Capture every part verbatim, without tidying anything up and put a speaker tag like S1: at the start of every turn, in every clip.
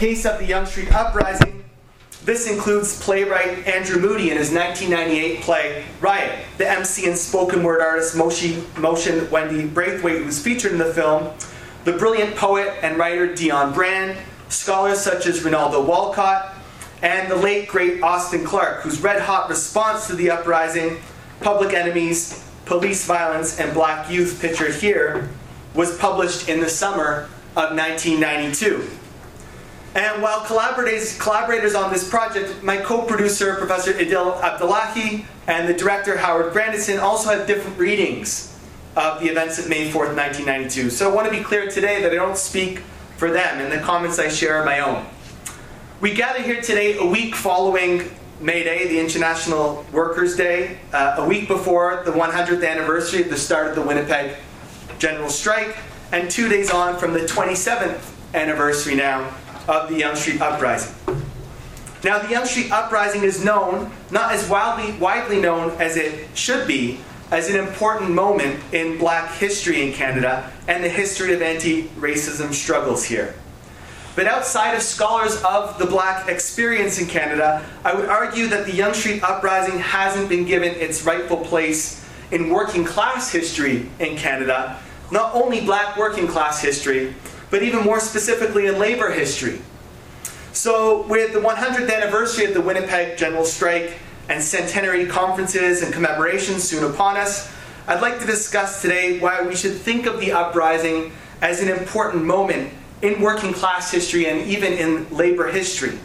S1: case of the Yonge Street Uprising, this includes playwright Andrew Moody in his nineteen ninety-eight play Riot, the M C and spoken word artist motion, motion Wendy Braithwaite, who was featured in the film, the brilliant poet and writer Dion Brand, scholars such as Ronaldo Walcott, and the late great Austin Clarke, whose red-hot response to the uprising, Public Enemies, Police Violence, and Black Youth, pictured here, was published in the summer of nineteen ninety-two. And while collaborators, collaborators on this project, my co-producer, Professor Idil Abdullahi, and the director, Howard Grandison, also had different readings of the events of May fourth, nineteen ninety-two. So I want to be clear today that I don't speak for them, and the comments I share are my own. We gather here today a week following May Day, the International Workers' Day, uh, a week before the one hundredth anniversary of the start of the Winnipeg General Strike, and two days on from the twenty-seventh anniversary now of the Yonge Street Uprising. Now, the Yonge Street Uprising is known, not as widely, widely known as it should be, as an important moment in black history in Canada and the history of anti-racism struggles here. But outside of scholars of the black experience in Canada, I would argue that the Yonge Street Uprising hasn't been given its rightful place in working class history in Canada, not only black working class history, but even more specifically in labor history. So with the one hundredth anniversary of the Winnipeg General Strike and centenary conferences and commemorations soon upon us, I'd like to discuss today why we should think of the uprising as an important moment in working class history and even in labor history.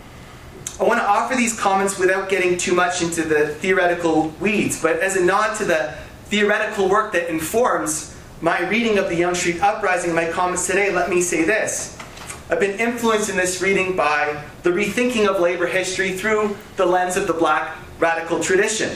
S1: I want to offer these comments without getting too much into the theoretical weeds, but as a nod to the theoretical work that informs my reading of the Yonge Street Uprising, my comments today, let me say this. I've been influenced in this reading by the rethinking of labor history through the lens of the black radical tradition.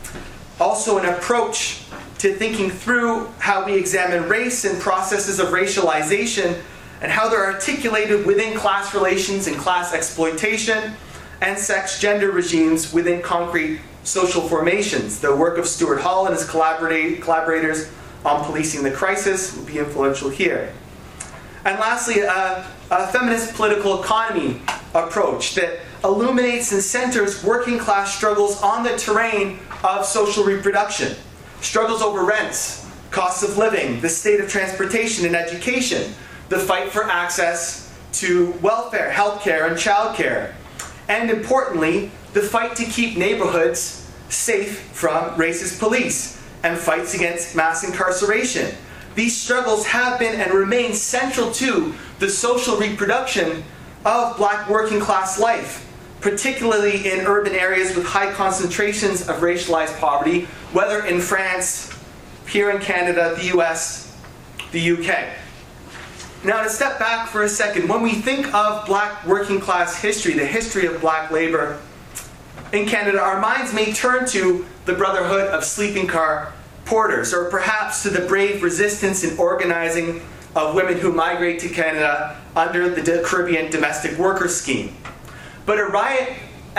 S1: Also an approach to thinking through how we examine race and processes of racialization and how they're articulated within class relations and class exploitation and sex-gender regimes within concrete social formations. The work of Stuart Hall and his collaborators on Policing the Crisis will be influential here. And lastly, a, a feminist political economy approach that illuminates and centers working class struggles on the terrain of social reproduction. Struggles over rents, costs of living, the state of transportation and education, the fight for access to welfare, healthcare, and childcare. And importantly, the fight to keep neighborhoods safe from racist police and fights against mass incarceration. These struggles have been and remain central to the social reproduction of black working class life, particularly in urban areas with high concentrations of racialized poverty, whether in France, here in Canada, the U S, the U K. Now to step back for a second, when we think of black working class history, the history of black labor in Canada, our minds may turn to the Brotherhood of Sleeping Car Porters, or perhaps to the brave resistance and organizing of women who migrate to Canada under the Caribbean Domestic Worker Scheme. But a riot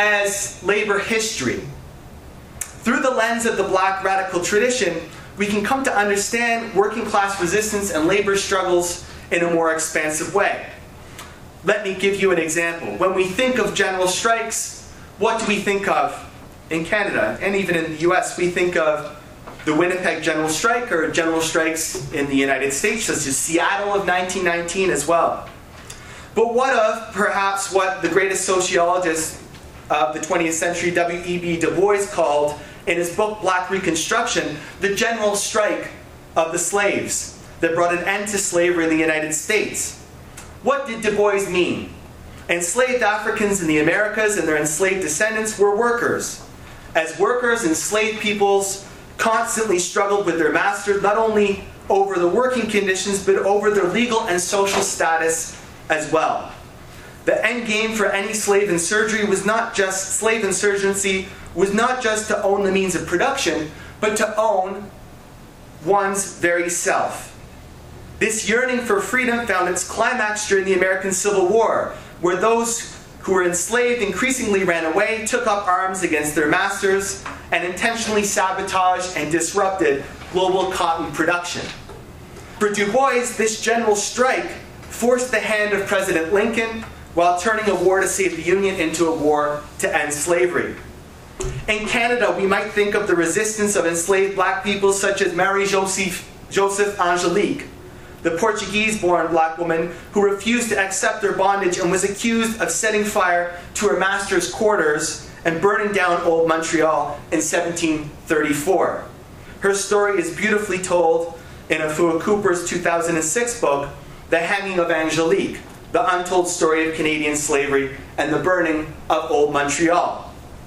S1: as labor history, through the lens of the black radical tradition, we can come to understand working class resistance and labor struggles in a more expansive way. Let me give you an example. When we think of general strikes, what do we think of in Canada? And even in the U S, we think of the Winnipeg General Strike, or general strikes in the United States, such as Seattle of nineteen nineteen as well. But what of, perhaps, what the greatest sociologist of the twentieth century, W E B Du Bois, called, in his book Black Reconstruction, the general strike of the slaves that brought an end to slavery in the United States? What did Du Bois mean? Enslaved Africans in the Americas and their enslaved descendants were workers. As workers, enslaved peoples constantly struggled with their masters, not only over the working conditions, but over their legal and social status as well. The end game for any slave insurgency was not just slave insurgency, was not just to own the means of production, but to own one's very self. This yearning for freedom found its climax during the American Civil War, where those who were enslaved increasingly ran away, took up arms against their masters, and intentionally sabotaged and disrupted global cotton production. For Du Bois, this general strike forced the hand of President Lincoln, while turning a war to save the Union into a war to end slavery. In Canada, we might think of the resistance of enslaved black people such as Marie Joseph, Joseph Angelique, the Portuguese-born black woman who refused to accept her bondage and was accused of setting fire to her master's quarters and burning down Old Montreal in seventeen thirty-four. Her story is beautifully told in Afua Cooper's two thousand six book, The Hanging of Angelique, The Untold Story of Canadian Slavery and the Burning of Old Montreal.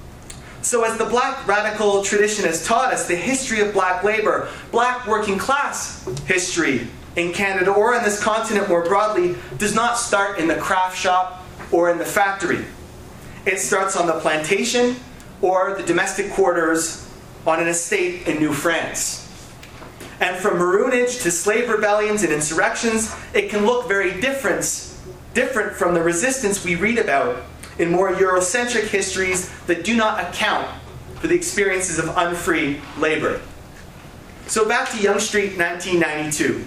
S1: So as the black radical tradition has taught us, the history of black labor, black working class history in Canada or on this continent more broadly, does not start in the craft shop or in the factory. It starts on the plantation or the domestic quarters on an estate in New France. And from maroonage to slave rebellions and insurrections, it can look very different, different from the resistance we read about in more Eurocentric histories that do not account for the experiences of unfree labor. So back to Yonge Street, nineteen ninety-two.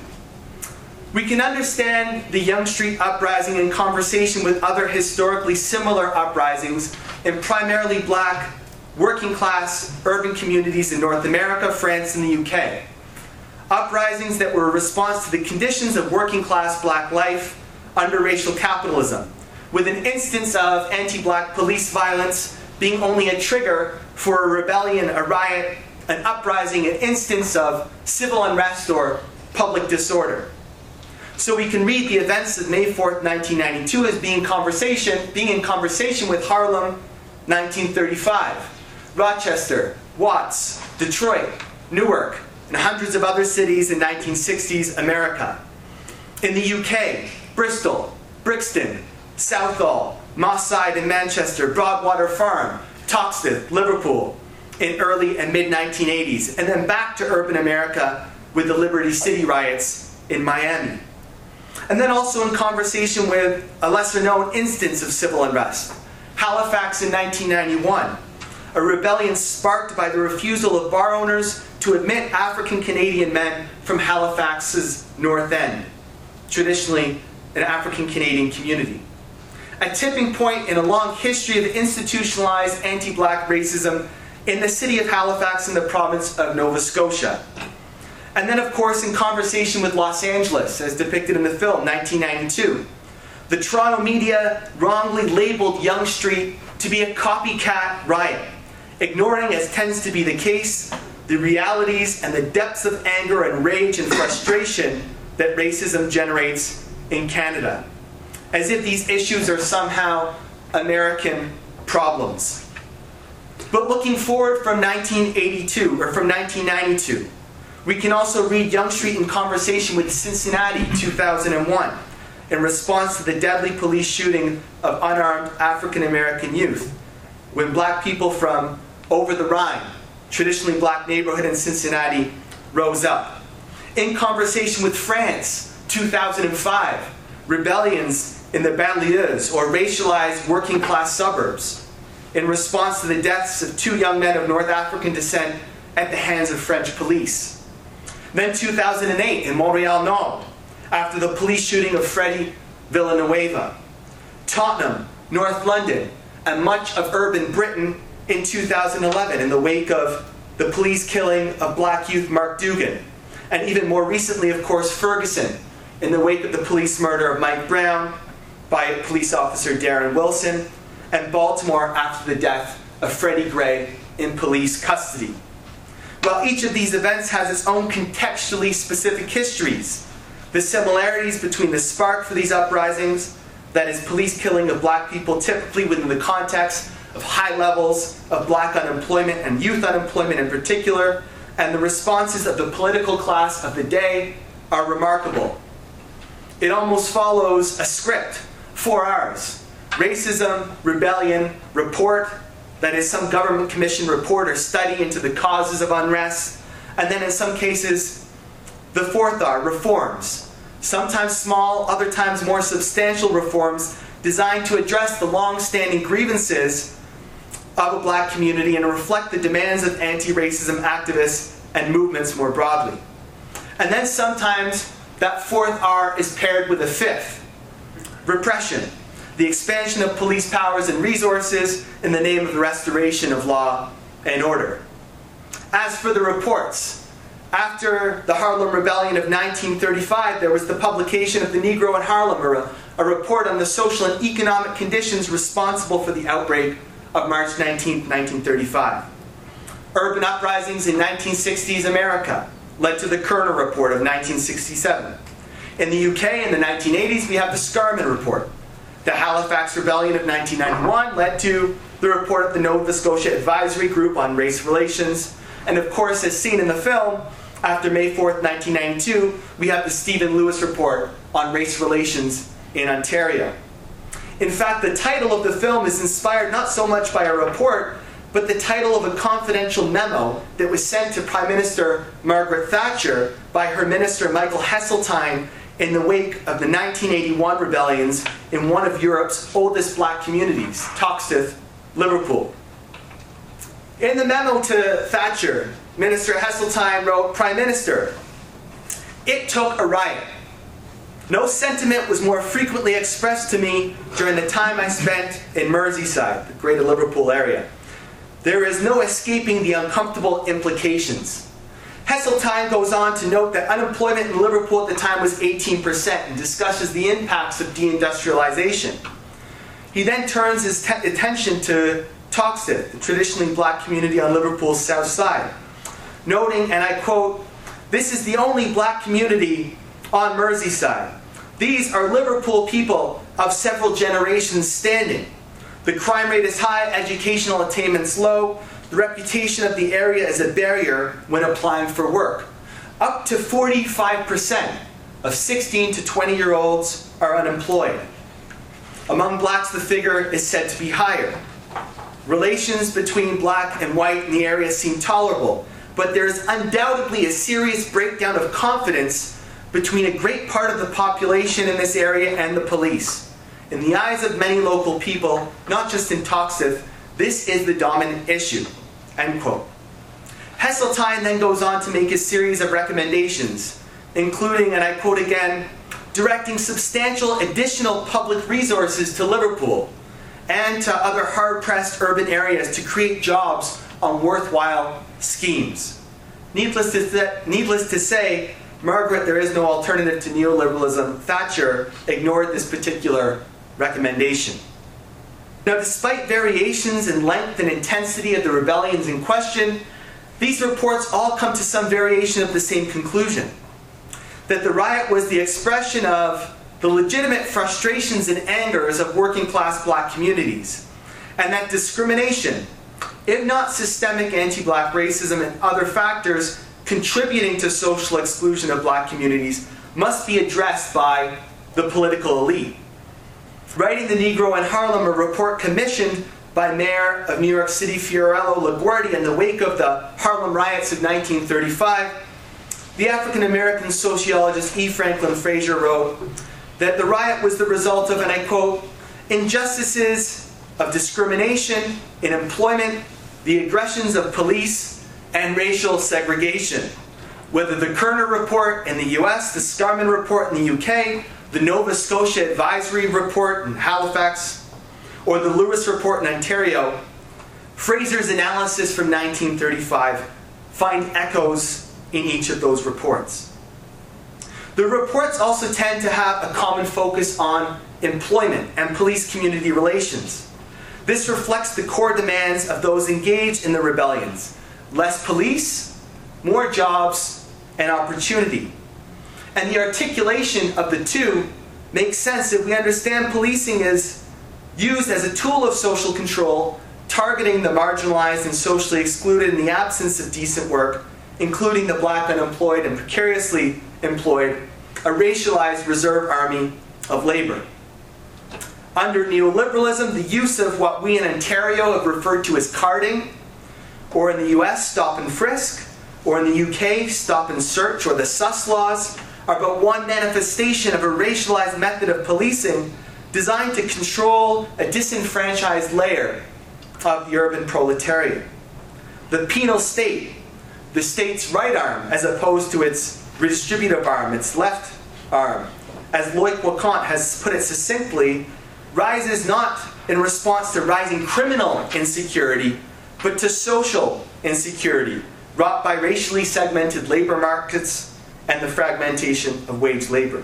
S1: We can understand the Yonge Street uprising in conversation with other historically similar uprisings in primarily black, working class, urban communities in North America, France, and the U K. Uprisings that were a response to the conditions of working class black life under racial capitalism, with an instance of anti-black police violence being only a trigger for a rebellion, a riot, an uprising, an instance of civil unrest or public disorder. So we can read the events of May fourth, nineteen ninety-two as being conversation, being in conversation with Harlem, nineteen thirty-five, Rochester, Watts, Detroit, Newark, and hundreds of other cities in nineteen sixties America. In the U K, Bristol, Brixton, Southall, Moss Side in Manchester, Broadwater Farm, Toxteth, Liverpool in early and mid nineteen eighties, and then back to urban America with the Liberty City riots in Miami. And then also in conversation with a lesser known instance of civil unrest, Halifax in nineteen ninety-one, a rebellion sparked by the refusal of bar owners to admit African Canadian men from Halifax's North End, traditionally an African Canadian community. A tipping point in a long history of institutionalized anti-black racism in the city of Halifax in the province of Nova Scotia. And then, of course, in conversation with Los Angeles, as depicted in the film, nineteen ninety-two. The Toronto media wrongly labeled Yonge Street to be a copycat riot, ignoring, as tends to be the case, the realities and the depths of anger and rage and frustration that racism generates in Canada, as if these issues are somehow American problems. But looking forward from nineteen eighty-two, or from nineteen ninety-two, we can also read Yonge Street in conversation with Cincinnati, two thousand one, in response to the deadly police shooting of unarmed African American youth, when black people from Over the Rhine, traditionally black neighborhood in Cincinnati, rose up. In conversation with France, two thousand five, rebellions in the banlieues, or racialized working class suburbs, in response to the deaths of two young men of North African descent at the hands of French police. Then two thousand eight in Montreal Nord, after the police shooting of Freddie Villanueva. Tottenham, North London, and much of urban Britain in two thousand eleven in the wake of the police killing of black youth Mark Dugan. And even more recently, of course, Ferguson, in the wake of the police murder of Mike Brown by police officer Darren Wilson, and Baltimore after the death of Freddie Gray in police custody. While each of these events has its own contextually specific histories, the similarities between the spark for these uprisings, that is police killing of black people typically within the context of high levels of black unemployment and youth unemployment in particular, and the responses of the political class of the day are remarkable. It almost follows a script, four R's: racism, rebellion, report, that is some government commission report or study into the causes of unrest, and then in some cases, the fourth R, reforms. Sometimes small, other times more substantial reforms designed to address the long-standing grievances of a black community and reflect the demands of anti-racism activists and movements more broadly. And then sometimes that fourth R is paired with a fifth: repression. the expansion of police powers and resources in the name of the restoration of law and order. As for the reports, after the Harlem Rebellion of nineteen thirty-five, there was the publication of the Negro in Harlem, a, a report on the social and economic conditions responsible for the outbreak of March nineteenth, nineteen thirty-five. Urban uprisings in nineteen sixties America led to the Kerner Report of nineteen sixty-seven. In the U K, in the nineteen eighties, we have the Scarman Report. The Halifax Rebellion of nineteen ninety-one led to the report of the Nova Scotia Advisory Group on Race Relations. And of course, as seen in the film, after May fourth, nineteen ninety-two, we have the Stephen Lewis Report on Race Relations in Ontario. In fact, the title of the film is inspired not so much by a report, but the title of a confidential memo that was sent to Prime Minister Margaret Thatcher by her minister Michael Heseltine in the wake of the nineteen eighty-one rebellions in one of Europe's oldest black communities, Toxteth, Liverpool. In the memo to Thatcher, Minister Heseltine wrote, "Prime Minister, it took a riot. No sentiment was more frequently expressed to me during the time I spent in Merseyside, the Greater Liverpool area. There is no escaping the uncomfortable implications." Heseltine goes on to note that unemployment in Liverpool at the time was eighteen percent and discusses the impacts of deindustrialization. He then turns his attention to Toxteth, the traditionally black community on Liverpool's south side, noting, and I quote, "This is the only black community on Merseyside. These are Liverpool people of several generations standing. The crime rate is high, educational attainment's low. The reputation of the area is a barrier when applying for work. Up to forty-five percent of sixteen to twenty year olds are unemployed. Among blacks, the figure is said to be higher. Relations between black and white in the area seem tolerable, but there is undoubtedly a serious breakdown of confidence between a great part of the population in this area and the police. In the eyes of many local people, not just in Toxteth, this is the dominant issue." End quote. Heseltine then goes on to make a series of recommendations, including, and I quote again, "directing substantial additional public resources to Liverpool and to other hard-pressed urban areas to create jobs on worthwhile schemes." Needless to, th needless to say, Margaret, there is no alternative to neoliberalism, Thatcher ignored this particular recommendation. Now, despite variations in length and intensity of the rebellions in question, these reports all come to some variation of the same conclusion: that the riot was the expression of the legitimate frustrations and angers of working-class black communities, and that discrimination, if not systemic anti-black racism and other factors contributing to social exclusion of black communities, must be addressed by the political elite. Writing The Negro in Harlem, a report commissioned by Mayor of New York City Fiorello LaGuardia in the wake of the Harlem riots of nineteen thirty-five, the African-American sociologist E. Franklin Frazier wrote that the riot was the result of, and I quote, "injustices of discrimination in employment, the aggressions of police, and racial segregation." Whether the Kerner Report in the U S, the Scarman Report in the U K, the Nova Scotia Advisory Report in Halifax, or the Lewis Report in Ontario, Fraser's analysis from nineteen thirty-five find echoes in each of those reports. The reports also tend to have a common focus on employment and police-community relations. This reflects the core demands of those engaged in the rebellions: less police, more jobs, and opportunity. And the articulation of the two makes sense if we understand policing is used as a tool of social control, targeting the marginalized and socially excluded in the absence of decent work, including the black unemployed and precariously employed, a racialized reserve army of labor. Under neoliberalism, the use of what we in Ontario have referred to as carding, or in the U S, stop and frisk, or in the U K, stop and search, or the sus laws, are but one manifestation of a racialized method of policing designed to control a disenfranchised layer of the urban proletariat. The penal state, the state's right arm, as opposed to its redistributive arm, its left arm, as Loic Wacquant has put it succinctly, rises not in response to rising criminal insecurity, but to social insecurity wrought by racially segmented labor markets and the fragmentation of wage labor.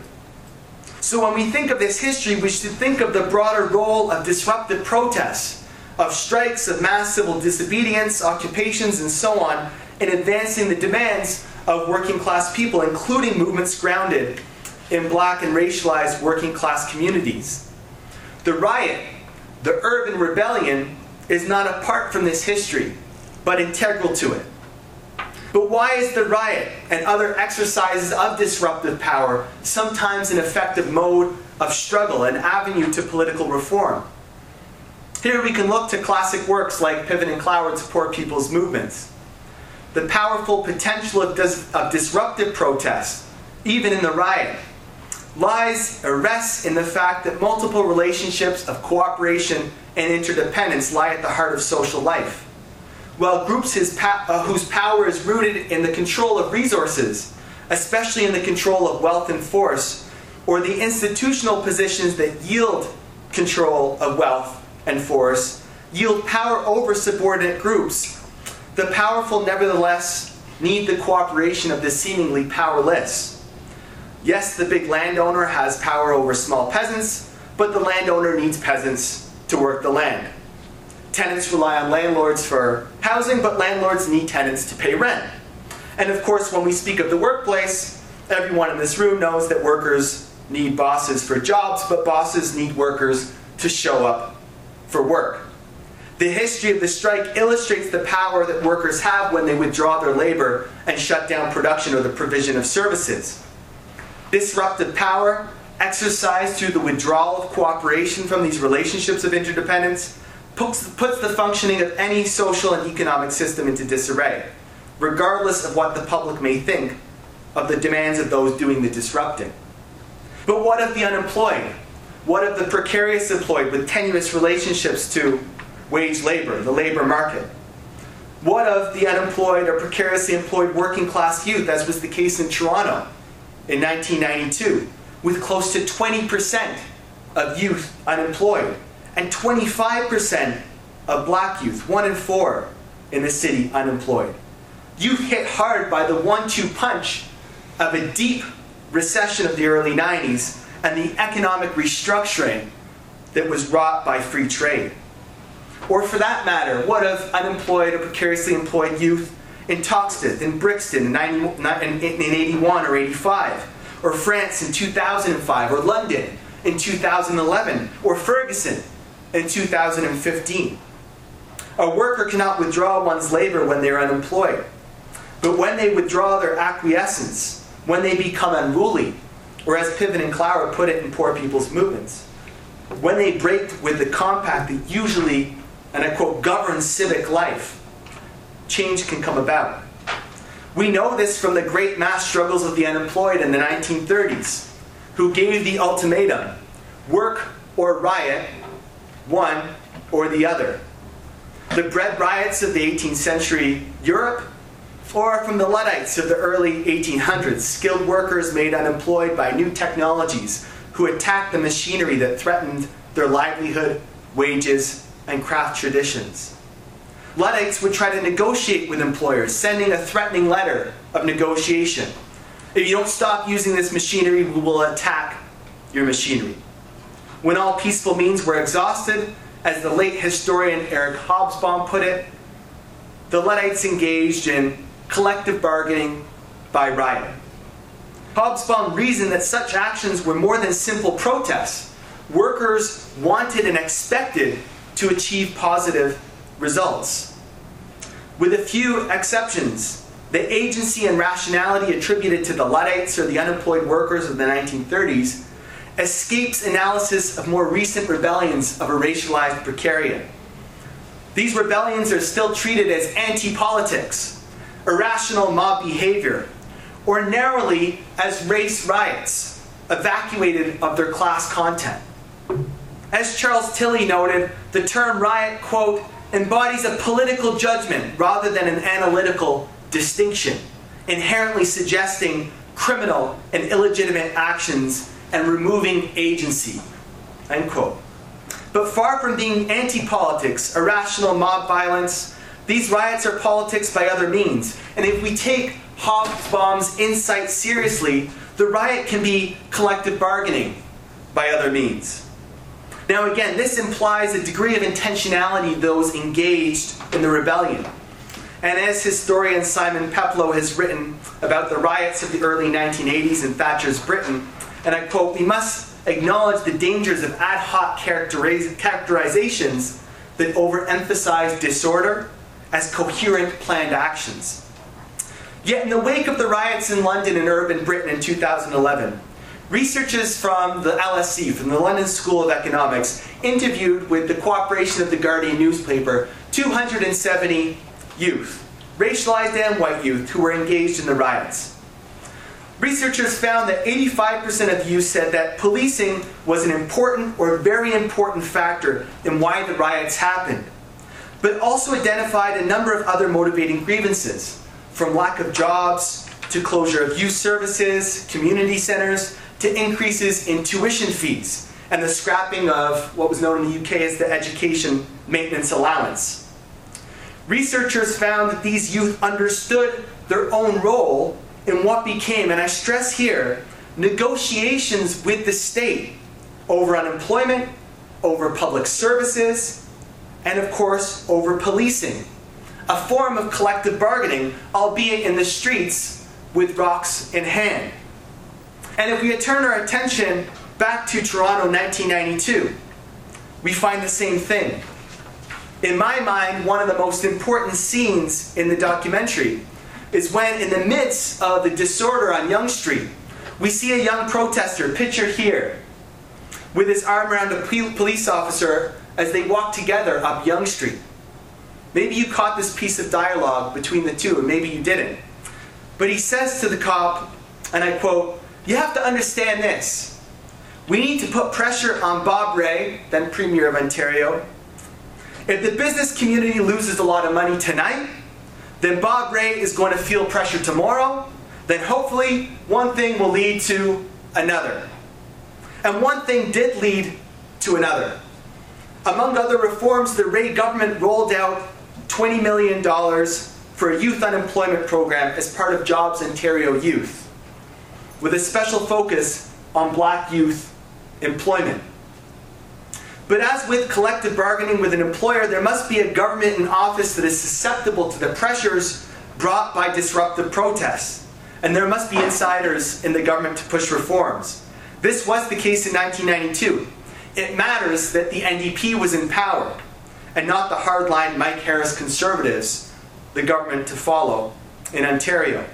S1: So when we think of this history, we should think of the broader role of disruptive protests, of strikes, of mass civil disobedience, occupations, and so on, in advancing the demands of working class people, including movements grounded in black and racialized working class communities. The riot, the urban rebellion, is not apart from this history, but integral to it. But why is the riot and other exercises of disruptive power sometimes an effective mode of struggle, an avenue to political reform? Here we can look to classic works like Piven and Cloward's Poor People's Movements. The powerful potential of, dis of disruptive protest, even in the riot, lies or rests in the fact that multiple relationships of cooperation and interdependence lie at the heart of social life. While groups his pa uh, whose power is rooted in the control of resources, especially in the control of wealth and force, or the institutional positions that yield control of wealth and force, yield power over subordinate groups, the powerful nevertheless need the cooperation of the seemingly powerless. Yes, the big landowner has power over small peasants, but the landowner needs peasants to work the land. Tenants rely on landlords for housing, but landlords need tenants to pay rent. And of course, when we speak of the workplace, everyone in this room knows that workers need bosses for jobs, but bosses need workers to show up for work. The history of the strike illustrates the power that workers have when they withdraw their labor and shut down production or the provision of services. Disruptive power, exercised through the withdrawal of cooperation from these relationships of interdependence, puts, puts the functioning of any social and economic system into disarray, regardless of what the public may think of the demands of those doing the disrupting. But what of the unemployed? What of the precarious employed with tenuous relationships to wage labor, the labor market? What of the unemployed or precariously employed working class youth, as was the case in Toronto in nineteen ninety-two, with close to twenty percent of youth unemployed and twenty-five percent of black youth, one in four in the city unemployed? Youth hit hard by the one two punch of a deep recession of the early nineties and the economic restructuring that was wrought by free trade. Or for that matter, what of unemployed or precariously employed youth in Toxteth, in Brixton in eighty-one or eighty-five, or France in two thousand five, or London in two thousand eleven, or Ferguson in two thousand fifteen. A worker cannot withdraw one's labor when they are unemployed. But when they withdraw their acquiescence, when they become unruly, or as Piven and Cloward put it in Poor People's Movements, when they break with the compact that usually, and I quote, governs civic life, change can come about. We know this from the great mass struggles of the unemployed in the nineteen thirties, who gave the ultimatum, work or riot, one or the other. The bread riots of the eighteenth century Europe, or from the Luddites of the early eighteen hundreds, skilled workers made unemployed by new technologies who attacked the machinery that threatened their livelihood, wages, and craft traditions. Luddites would try to negotiate with employers, sending a threatening letter of negotiation. If you don't stop using this machinery, we will attack your machinery. When all peaceful means were exhausted, as the late historian Eric Hobsbawm put it, the Luddites engaged in collective bargaining by riot. Hobsbawm reasoned that such actions were more than simple protests. Workers wanted and expected to achieve positive results. With a few exceptions, the agency and rationality attributed to the Luddites or the unemployed workers of the nineteen thirties escapes analysis of more recent rebellions of a racialized precariat. These rebellions are still treated as anti-politics, irrational mob behavior, or narrowly as race riots, evacuated of their class content. As Charles Tilly noted, the term riot, quote, embodies a political judgment rather than an analytical distinction, inherently suggesting criminal and illegitimate actions and removing agency, end quote. But far from being anti-politics, irrational mob violence, these riots are politics by other means. And if we take Hobsbawm's insight seriously, the riot can be collective bargaining by other means. Now again, this implies a degree of intentionality of those engaged in the rebellion. And as historian Simon Peploe has written about the riots of the early nineteen eighties in Thatcher's Britain, and I quote, "We must acknowledge the dangers of ad hoc characteriz characterizations that overemphasize disorder as coherent planned actions." Yet in the wake of the riots in London and urban Britain in two thousand eleven, researchers from the L S E, from the London School of Economics, interviewed with the cooperation of the Guardian newspaper two hundred seventy youth, racialized and white youth, who were engaged in the riots. Researchers found that eighty-five percent of youth said that policing was an important or very important factor in why the riots happened, but also identified a number of other motivating grievances, from lack of jobs, to closure of youth services, community centers, to increases in tuition fees, and the scrapping of what was known in the U K as the Education Maintenance Allowance. Researchers found that these youth understood their own role in what became, and I stress here, negotiations with the state over unemployment, over public services, and of course, over policing. A form of collective bargaining, albeit in the streets with rocks in hand. And if we turn our attention back to Toronto nineteen ninety-two, we find the same thing. In my mind, one of the most important scenes in the documentary is when, in the midst of the disorder on Yonge Street, we see a young protester, pictured here, with his arm around a police officer as they walk together up Yonge Street. Maybe you caught this piece of dialogue between the two, and maybe you didn't. But he says to the cop, and I quote, "You have to understand this. We need to put pressure on Bob Rae, then Premier of Ontario. If the business community loses a lot of money tonight, then Bob Rae is going to feel pressure tomorrow. Then hopefully one thing will lead to another." And one thing did lead to another. Among other reforms, the Rae government rolled out twenty million dollars for a youth unemployment program as part of Jobs Ontario Youth, with a special focus on black youth employment. But as with collective bargaining with an employer, there must be a government in office that is susceptible to the pressures brought by disruptive protests. And there must be insiders in the government to push reforms. This was the case in nineteen ninety-two. It matters that the N D P was in power, and not the hardline Mike Harris Conservatives, the government to follow in Ontario.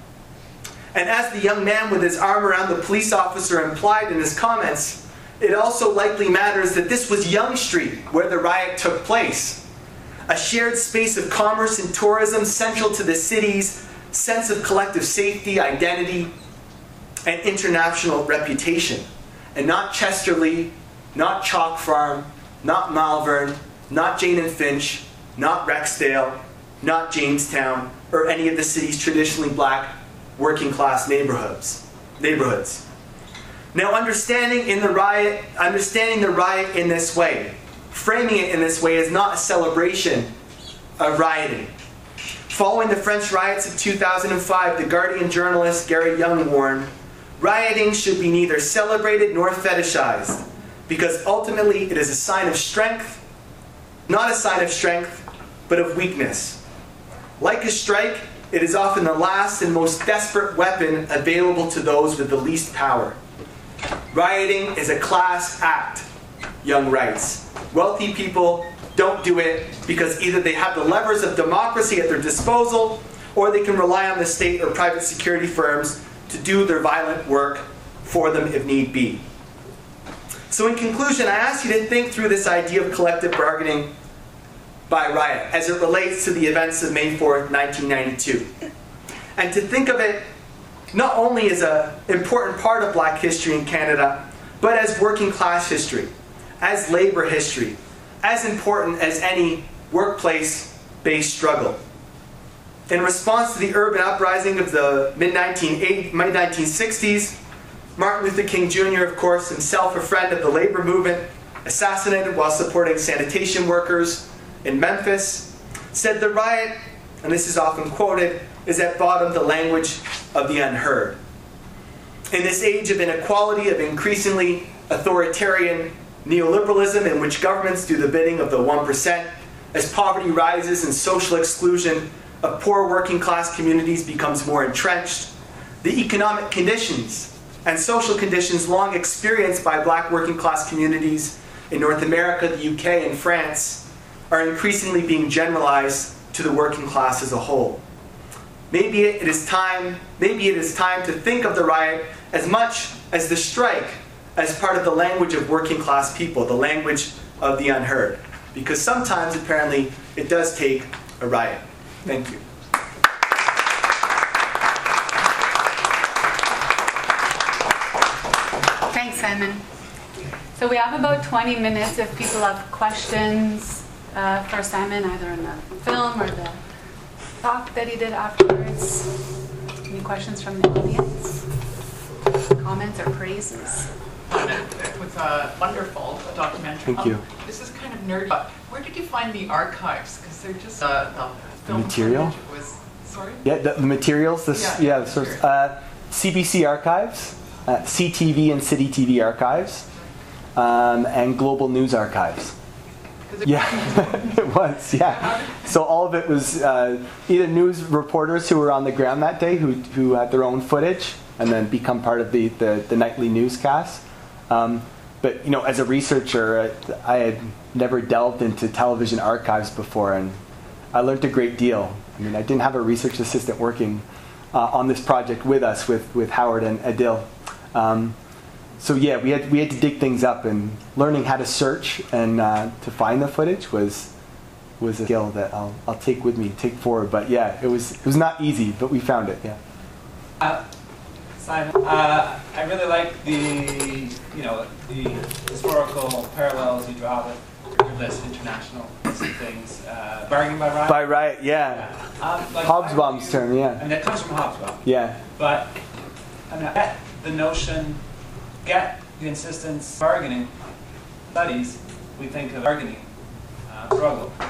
S1: And as the young man with his arm around the police officer implied in his comments, it also likely matters that this was Yonge Street where the riot took place. A shared space of commerce and tourism central to the city's sense of collective safety, identity, and international reputation. And not Chesterley, not Chalk Farm, not Malvern, not Jane and Finch, not Rexdale, not Jamestown, or any of the city's traditionally black working class neighborhoods. neighborhoods. Now, understanding in the riot, understanding the riot in this way, framing it in this way, is not a celebration of rioting. Following the French riots of two thousand five, the Guardian journalist Gary Young warned, "Rioting should be neither celebrated nor fetishized, because ultimately it is a sign of strength, not a sign of strength, but of weakness. Like a strike, it is often the last and most desperate weapon available to those with the least power. Rioting is a class act," Young writes. "Wealthy people don't do it because either they have the levers of democracy at their disposal, or they can rely on the state or private security firms to do their violent work for them if need be." So in conclusion, I ask you to think through this idea of collective bargaining by riot as it relates to the events of May fourth, nineteen ninety-two. And to think of it not only as an important part of black history in Canada, but as working class history, as labor history, as important as any workplace-based struggle. In response to the urban uprising of the mid nineteen sixties, Martin Luther King Junior, of course, himself a friend of the labor movement, assassinated while supporting sanitation workers in Memphis, said the riot, and this is often quoted, is at bottom the language of the unheard. In this age of inequality, of increasingly authoritarian neoliberalism in which governments do the bidding of the one percent, as poverty rises and social exclusion of poor working class communities becomes more entrenched, the economic conditions and social conditions long experienced by black working class communities in North America, the U K, and France are increasingly being generalized to the working class as a whole. Maybe it is time, maybe it is time to think of the riot as much as the strike as part of the language of working class people, the language of the unheard. Because sometimes, apparently, it does take a riot. Thank you.
S2: Thanks, Simon. So we have about twenty minutes if people have questions uh, for Simon, either in the film or the talk that he did afterwards. Any questions from the audience? Comments or praises?
S3: It was a wonderful documentary.
S4: Thank you.
S3: Um, this is kind of nerdy, but where did you find the archives? Because they're just uh, the film
S4: material.
S3: footage was sorry.
S4: Yeah, the, the materials. This,
S3: Yeah,
S4: yeah, the source.
S3: sure.
S4: Uh, C B C Archives, uh, C T V and City T V Archives, um, and Global News Archives.
S3: It
S4: Yeah, it was. Yeah. So all of it was uh, either news reporters who were on the ground that day, who who had their own footage, and then become part of the the, the nightly newscast. Um, but you know, as a researcher, I, I had never delved into television archives before, and I learned a great deal. I mean, I didn't have a research assistant working uh, on this project with us, with with Howard and Adil. Um, so yeah, we had we had to dig things up, and learning how to search and uh, to find the footage was was a skill that I'll I'll take with me, take forward. But yeah, it was it was not easy, but we found it. Yeah.
S5: Uh, Simon, uh, I really like the, you know, the historical parallels you draw with your list, international list of things. Uh, bargaining by riot.
S4: By right, yeah.
S5: yeah. Um, like,
S4: Hobsbawm's
S5: you,
S4: term, yeah.
S5: And that comes from Hobsbawm.
S4: Yeah.
S5: But I mean, I get the notion, get the insistence, bargaining studies, we think of bargaining uh, struggle, uh,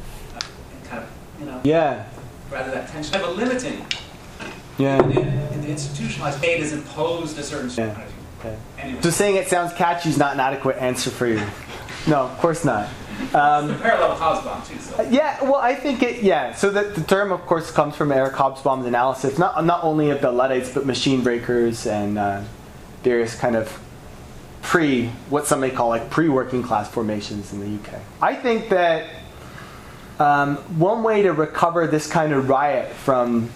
S5: and kind of, you know,
S4: Yeah.
S5: rather that tension of a limiting.
S4: Yeah.
S5: In, in the institutionalized state is imposed a certain
S4: Yeah.
S5: strategy.
S4: Okay.
S5: Anyway.
S4: So saying it sounds catchy is not an adequate answer for you. No, of course not. Um,
S5: The parallel with Hobsbawm too. So.
S4: Yeah, well, I think it. Yeah, so the, the term, of course, comes from Eric Hobsbawm's analysis, not not only of the Luddites, but machine breakers and uh, various kind of pre, what some may call like pre-working class formations in the U K. I think that um, one way to recover this kind of riot from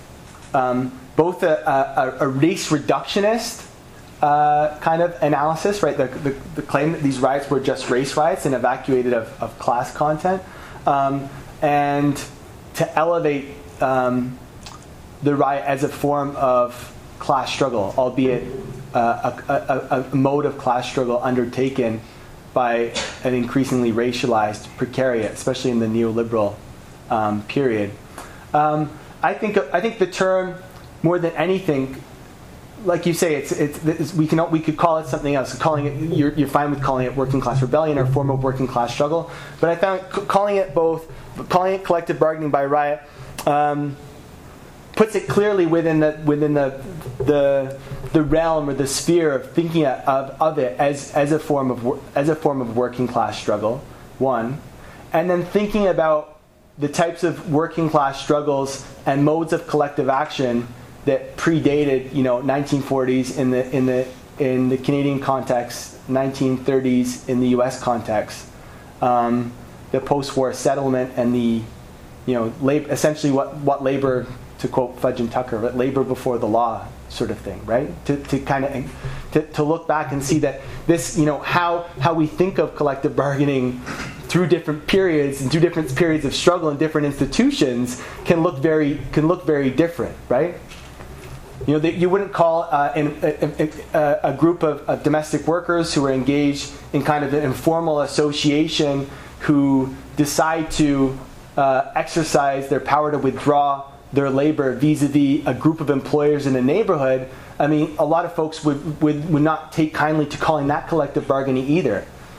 S4: um, both a, a, a race reductionist Uh, kind of analysis, right? The, the, the claim that these riots were just race riots and evacuated of, of class content, um, and to elevate um, the riot as a form of class struggle, albeit uh, a, a, a mode of class struggle undertaken by an increasingly racialized precariat, especially in the neoliberal um, period. Um, I think I think the term, more than anything, like you say, it's, it's, it's we can we could call it something else. Calling it, you're, you're fine with calling it working class rebellion or form of working class struggle. But I found c- calling it both, calling it collective bargaining by riot, um, puts it clearly within the within the the the realm or the sphere of thinking of, of it as as a form of as a form of working class struggle. One, and then thinking about the types of working class struggles and modes of collective action that predated, you know, nineteen forties in the in the in the Canadian context, nineteen thirties in the U S context, um, the post-war settlement and the, you know, lab- essentially what what labor, to quote Fudge and Tucker, but labor before the law sort of thing, right? To to kind of to, to look back and see that this, you know, how how we think of collective bargaining through different periods and through different periods of struggle in different institutions can look very can look very different, right? You know, that you wouldn't call uh, in, a, a, a group of, of domestic workers who are engaged in kind of an informal association who decide to uh, exercise their power to withdraw their labor vis-a-vis a group of employers in a neighborhood. I mean, a lot of folks would, would, would not take kindly to calling that collective bargaining either.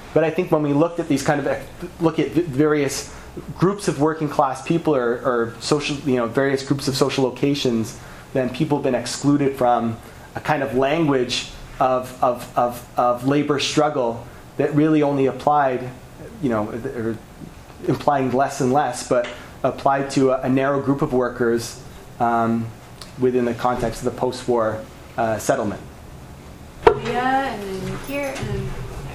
S4: But I think when we looked at these kind of look at various groups of working class people or, or social, you know, various groups of social locations, then people have been excluded from a kind of language of of of, of labor struggle that really only applied, you know, or implying less and less, but applied to a, a narrow group of workers um, within the context of the post-war uh, settlement.
S2: Yeah, and then here, and then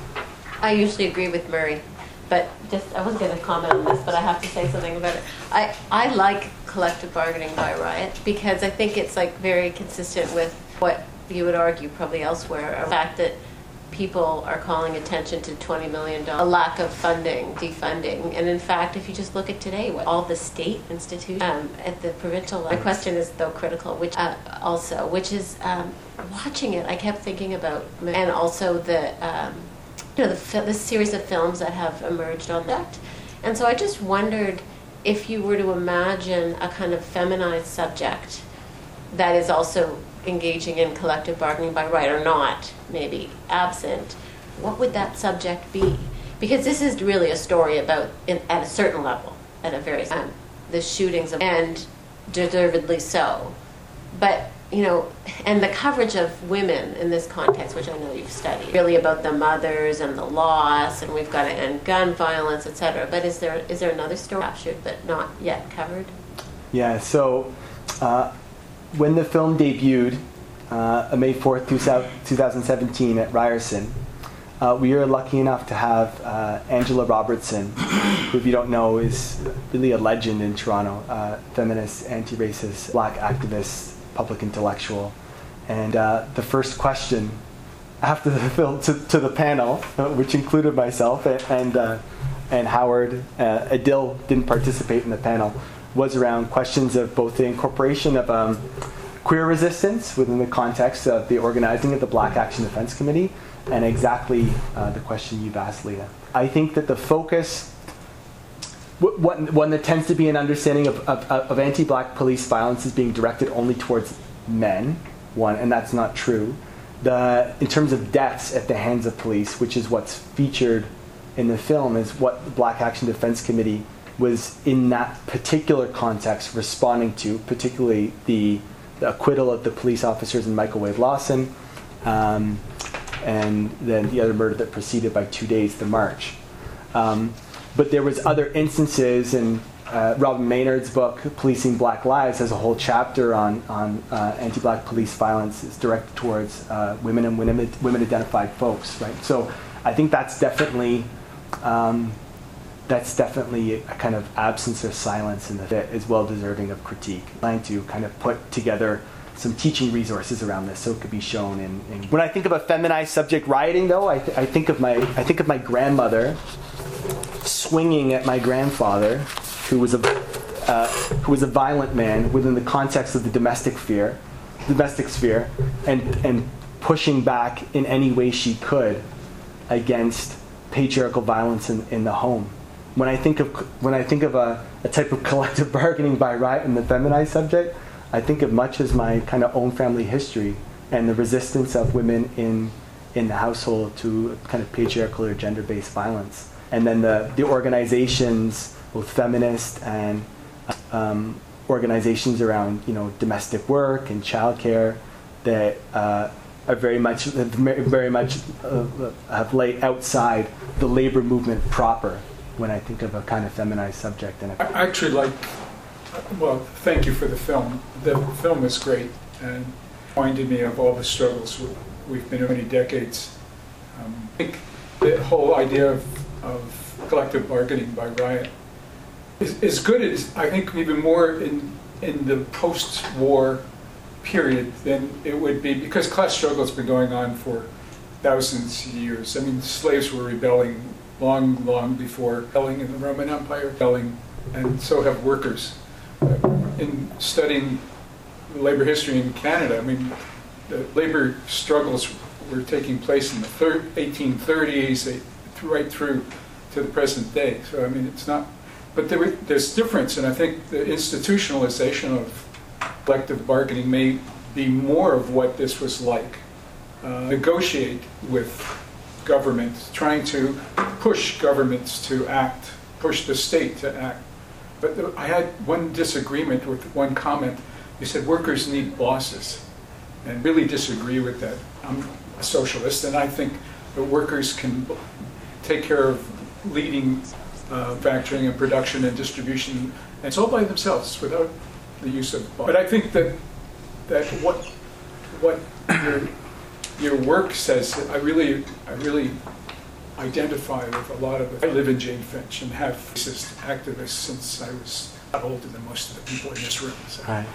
S6: I usually agree with Murray, but just I wasn't going to comment on this, but I have to say something about it. I, I like collective bargaining by riot because I think it's like very consistent with what you would argue probably elsewhere, the fact that people are calling attention to twenty million dollars, a lack of funding, defunding, and in fact, if you just look at today, what all the state institutions um, at the provincial level, my question is though critical, which uh, also, which is um, watching it, I kept thinking about, and also the, um, you know, the, fi- the series of films that have emerged on that, and so I just wondered if you were to imagine a kind of feminized subject that is also engaging in collective bargaining by right or not, maybe absent, what would that subject be? Because this is really a story about, in, at a certain level, at a very um, the shootings of, and deservedly so. But you know, and the coverage of women in this context, which I know you've studied, really about the mothers and the loss, and we've got to end gun violence, et cetera. But is there is there another story captured but not yet covered?
S4: Yeah. So. Uh, When the film debuted uh, on May fourth, two thousand seventeen at Ryerson, uh, we were lucky enough to have uh, Angela Robertson, who, if you don't know, is really a legend in Toronto, uh, feminist, anti-racist, black activist, public intellectual. And uh, the first question after the film to, to the panel, uh, which included myself and and, uh, and Howard, uh, Adil didn't participate in the panel, was around questions of both the incorporation of um, queer resistance within the context of the organizing of the Black Action Defense Committee, and exactly uh, the question you've asked, Leah. I think that the focus, w- one, one that tends to be an understanding of, of, of anti-black police violence is being directed only towards men, one, and that's not true. The, in terms of deaths at the hands of police, which is what's featured in the film, is what the Black Action Defense Committee was in that particular context responding to, particularly the, the acquittal of the police officers in Michael Wade Lawson, um, and then the other murder that preceded by two days the march. Um, but there was other instances, and uh, Robin Maynard's book, Policing Black Lives, has a whole chapter on, on uh, anti-black police violence. It's directed towards uh, women and women, women-identified folks, right? So I think that's definitely um, that's definitely a kind of absence or silence in the fit is well deserving of critique. I'm trying to kind of put together some teaching resources around this so it could be shown in, in when I think of a feminized subject rioting, though, I, th- I think of my I think of my grandmother swinging at my grandfather, who was a uh, who was a violent man within the context of the domestic sphere, domestic sphere, and and pushing back in any way she could against patriarchal violence in, in the home. When I think of when I think of a, a type of collective bargaining by riot in the feminized subject, I think of much as my kind of own family history and the resistance of women in in the household to kind of patriarchal or gender-based violence, and then the the organizations, both feminist and um, organizations around you know domestic work and childcare that uh, are very much very much uh, have laid outside the labor movement proper. When I think of a kind of feminized subject. And
S7: I actually like, well, thank you for the film. The film is great and reminded me of all the struggles we've been in many decades. Um, I think the whole idea of, of collective bargaining by riot is, is good. As, I think even more in, in the post-war period than it would be, because class struggle has been going on for thousands of years. I mean, slaves were rebelling long, long before rebelling in the Roman Empire, rebelling, and so have workers. Uh, in studying labor history in Canada, I mean, the labor struggles were taking place in the thir- eighteen thirties, they, right through to the present day. So, I mean, it's not, but there, there's difference, and I think the institutionalization of collective bargaining may be more of what this was like. Uh, negotiate with government, trying to push governments to act, push the state to act. But the, I had one disagreement with one comment. You said workers need bosses, and really disagree with that. I'm a socialist, and I think that workers can take care of leading uh, factoring and production and distribution, and it's all by themselves without the use of. But I think that that what what your your work says, I really I really identify with a lot of it. I live in Jane Finch and have racist activists since I was a lot older than most of the people in this room. So.
S4: Right.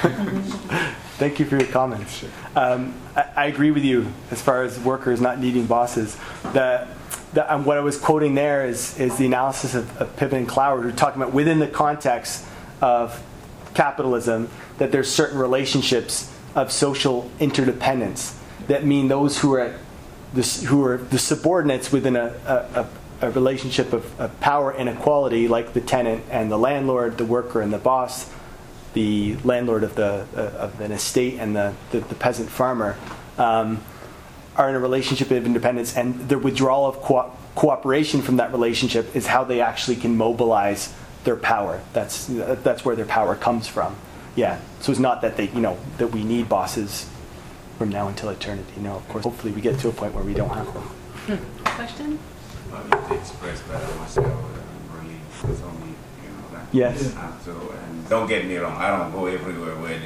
S4: Thank you for your comments. Um, I, I agree with you as far as workers not needing bosses. The, the, um, what I was quoting there is, is the analysis of, of Piven and Cloward, who are talking about within the context of capitalism that there's certain relationships of social interdependence that mean those who are at the, who are the subordinates within a, a, a relationship of, of power inequality, like the tenant and the landlord, the worker and the boss, the landlord of the uh, of an estate and the, the, the peasant farmer, um, are in a relationship of independence, and the withdrawal of co- cooperation from that relationship is how they actually can mobilize their power. That's that's where their power comes from. Yeah. So it's not that they, you know, that we need bosses from now until eternity. No, of course. Hopefully, we get to a point where we don't have them.
S2: Hmm. Question?
S8: Well, you expressed by myself really was only, you know, that.
S4: Yes.
S8: Uh, so, and don't get me wrong, I don't go everywhere where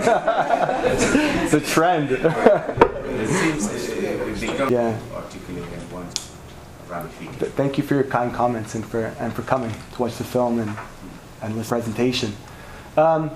S8: they're.
S4: It's a trend.
S8: It seems it, it becomes
S4: Yeah.
S8: articulated once rather quickly.
S4: But thank you for your kind comments and for and for coming to watch the film and and this presentation. Um,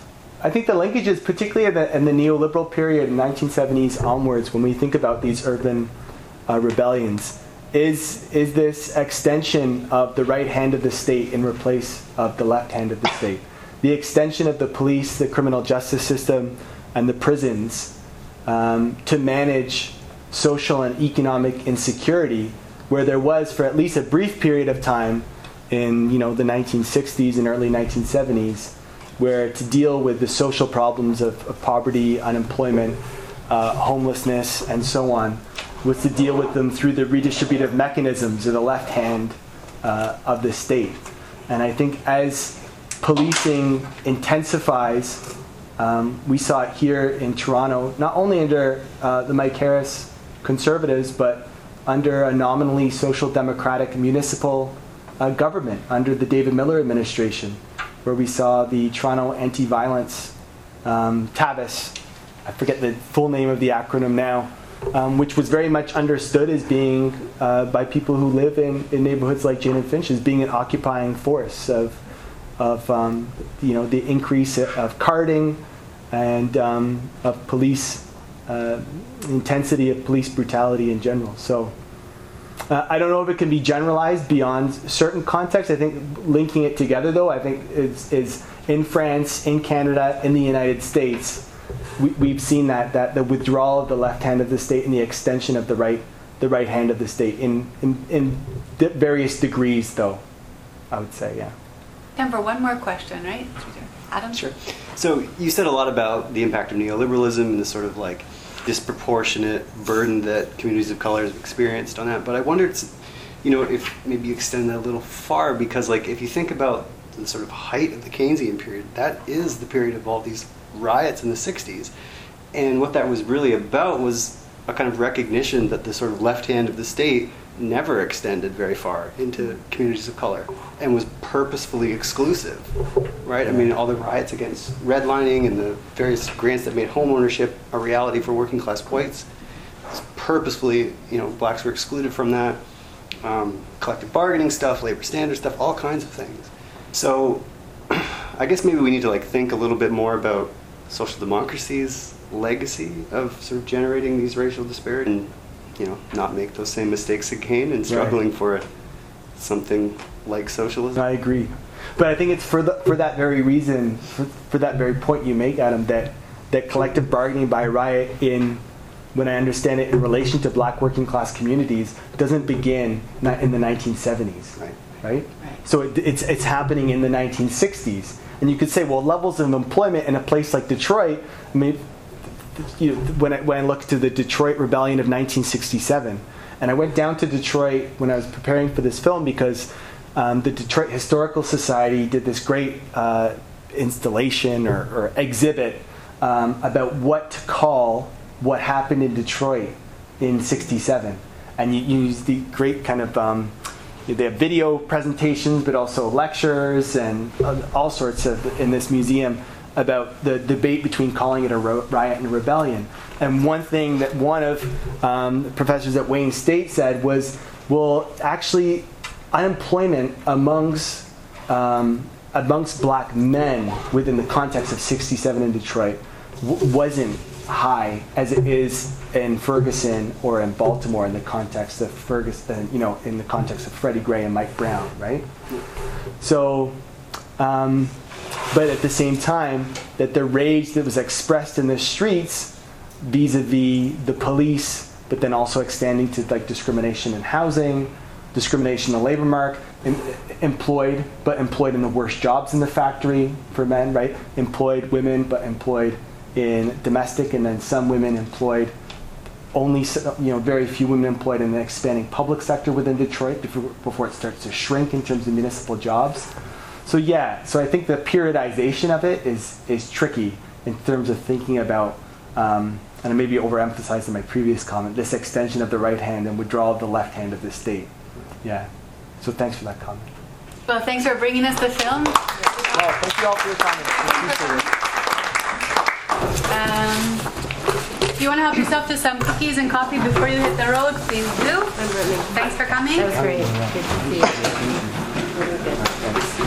S4: I think the linkages, particularly in the, in the neoliberal period, nineteen seventies onwards, when we think about these urban uh, rebellions, is is this extension of the right hand of the state in replace of the left hand of the state. The extension of the police, the criminal justice system, and the prisons um, to manage social and economic insecurity, where there was, for at least a brief period of time in you know the nineteen sixties and early nineteen seventies, where to deal with the social problems of, of poverty, unemployment, uh, homelessness, and so on, was to deal with them through the redistributive mechanisms of the left hand uh, of the state. And I think as policing intensifies, um, we saw it here in Toronto, not only under uh, the Mike Harris Conservatives, but under a nominally social democratic municipal uh, government, under the David Miller administration, where we saw the Toronto Anti-Violence um, TAVIS, I forget the full name of the acronym now, um, which was very much understood as being, uh, by people who live in, in neighborhoods like Jane and Finch, as being an occupying force of, of um, you know, the increase of carding and um, of police, uh, intensity of police brutality in general. So uh, I don't know if it can be generalized beyond certain contexts. I think linking it together, though, I think is, is in France, in Canada, in the United States, we, we've seen that, that the withdrawal of the left hand of the state and the extension of the right, the right hand of the state in, in, in various degrees, though, I would say, yeah.
S2: Time for one more question, right? Adam?
S9: Sure. So you said a lot about the impact of neoliberalism and the sort of like disproportionate burden that communities of color have experienced on that. But I wondered, you know, if maybe you extend that a little far, because like if you think about the sort of height of the Keynesian period, that is the period of all these riots in the sixties. And what that was really about was a kind of recognition that the sort of left hand of the state never extended very far into communities of color and was purposefully exclusive, right? I mean, all the riots against redlining and the various grants that made home ownership a reality for working class whites, purposefully, you know, blacks were excluded from that. Um, collective bargaining stuff, labor standard stuff, all kinds of things. So I guess maybe we need to like think a little bit more about social democracy's legacy of sort of generating these racial disparities and, you know, not make those same mistakes again and struggling right. for something like socialism.
S4: I agree. But I think it's for the, for that very reason, for, for that very point you make, Adam, that, that collective bargaining by riot in, when I understand it, in relation to black working class communities, doesn't begin in the nineteen seventies.
S9: Right.
S4: Right? So it, it's it's happening in the nineteen sixties. And you could say, well, levels of employment in a place like Detroit, I mean, you know, when I, when I look to the Detroit Rebellion of nineteen sixty-seven, And I went down to Detroit when I was preparing for this film because um, the Detroit Historical Society did this great uh, installation or, or exhibit um, about what to call what happened in Detroit in sixty-seven. And you, you use the great kind of, um, they have video presentations, but also lectures and uh, all sorts of, in this museum, about the debate between calling it a ro- riot and a rebellion. And one thing that one of um, the professors at Wayne State said was, well, actually, unemployment amongst um, amongst black men within the context of sixty-seven in Detroit w- wasn't high as it is in Ferguson or in Baltimore in the context of Ferguson, you know, in the context of Freddie Gray and Mike Brown, right? So, um, but at the same time, that the rage that was expressed in the streets vis-a-vis the police, but then also extending to like discrimination in housing, discrimination in the labor market, em- employed, but employed in the worst jobs in the factory for men, right? Employed women, but employed in domestic, and then some women employed only, you know, very few women employed in the expanding public sector within Detroit before, before it starts to shrink in terms of municipal jobs. So yeah, so I think the periodization of it is is tricky in terms of thinking about, um, and I maybe overemphasized in my previous comment, this extension of the right hand and withdrawal of the left hand of the state. Yeah. So thanks for that comment.
S2: Well, thanks for bringing us the film.
S4: Oh, thank you all for your comments. I appreciate it.
S2: Um, if you want to help yourself to some cookies and coffee before you hit the road, please do. Thanks for coming.
S6: That was great. Good to see you. Really good.